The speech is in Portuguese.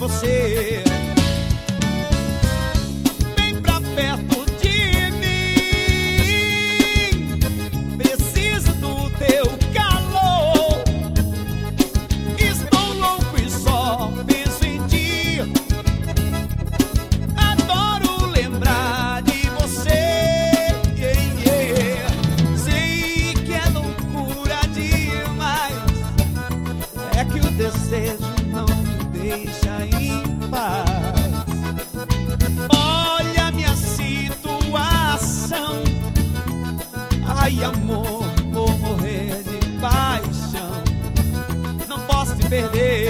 você. Vem pra perto de mim, preciso do teu calor. Estou louco e só penso em ti. Adoro lembrar de você. Sei que é loucura demais, é que o desejo não me deixa em paz. Olha minha situação, ai amor, vou morrer de paixão. Não posso te perder.